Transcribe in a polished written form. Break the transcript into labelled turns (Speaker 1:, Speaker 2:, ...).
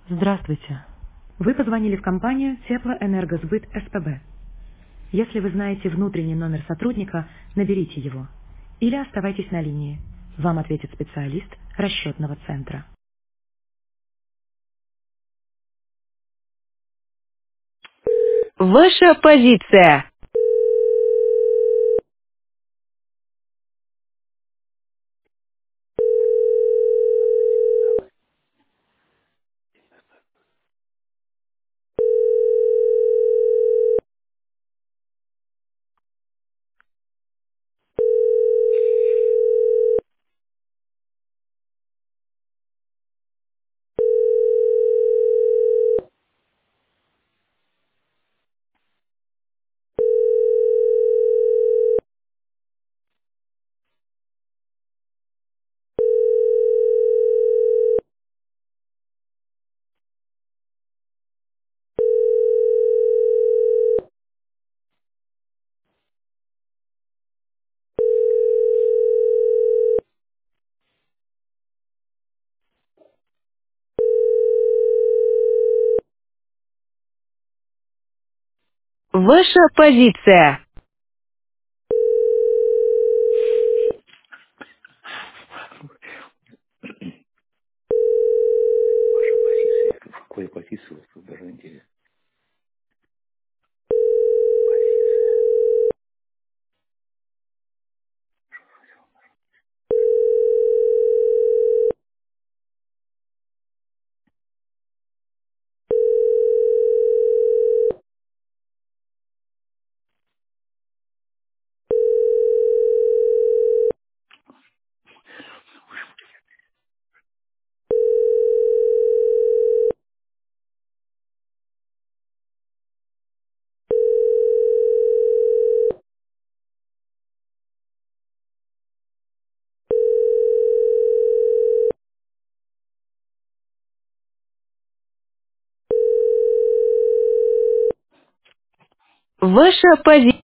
Speaker 1: Здравствуйте. Вы позвонили в компанию Теплоэнергосбыт СПБ. Если вы знаете внутренний номер сотрудника, наберите его. Или оставайтесь на линии. Вам ответит специалист расчетного центра. Ваша позиция. Ваша позиция.
Speaker 2: Какой позиции у вас тут даже интересно?
Speaker 1: Ваша позиция.